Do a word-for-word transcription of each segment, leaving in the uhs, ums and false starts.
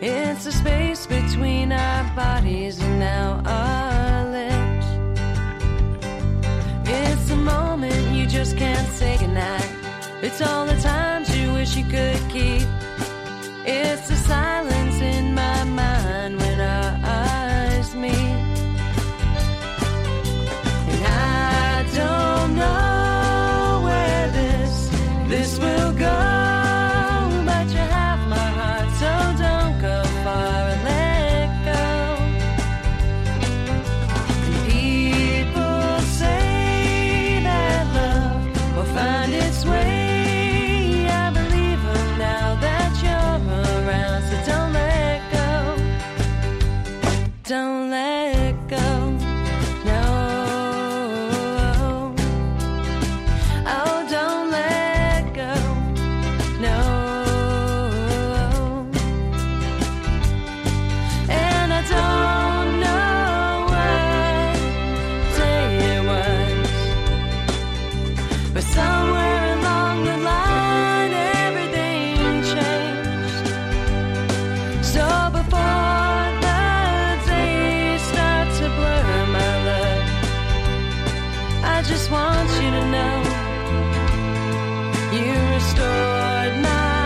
It's the space between our bodies and now our lips. It's the moment you just can't say goodnight. It's all the times you wish you could keep. It's the silence in my mind when our eyes meet. And I don't know where this, this will go, but you have my heart, so don't go far and let go. And people say that love will find its way. I believe them now that you're around, so don't let go. Don't let go. No. Oh, don't let go. No. And I don't know what day it was, but somewhere along the line everything changed. So before the days start to blur, my love, I just want you to know you restored my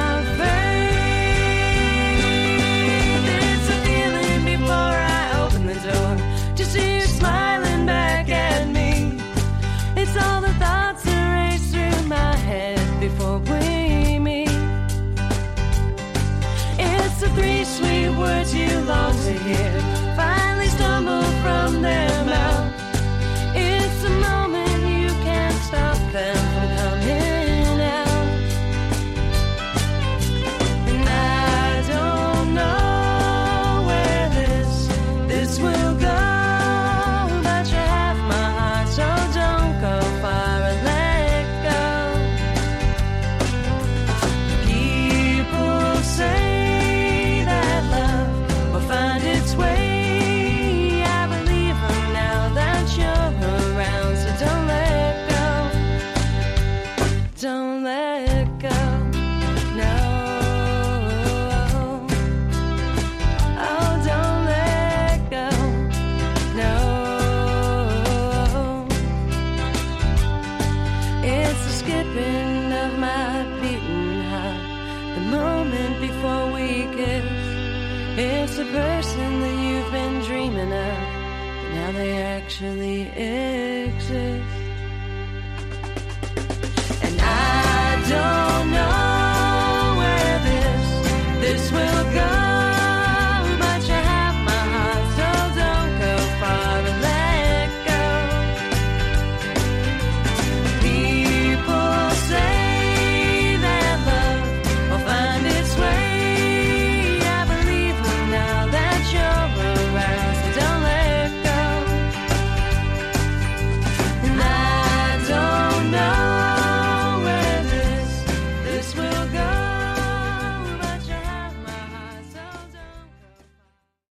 faith. It's a feeling before I open the door to see you smiling back at me. It's all the thoughts that race through my head before we meet. It's the three sweet words you long to hear finally stumble from their mouth. It's the moment you can't stop them from coming out. And I don't know where this, this will go, but you have my heart, so don't go far and let go. People say that love will find its way. I believe them now that you're around, so don't let go. Don't let go. No. Oh, don't let go. No. It's the skipping of my beating heart, the moment before we kiss. It's the person that you've been dreaming of, but now they actually exist.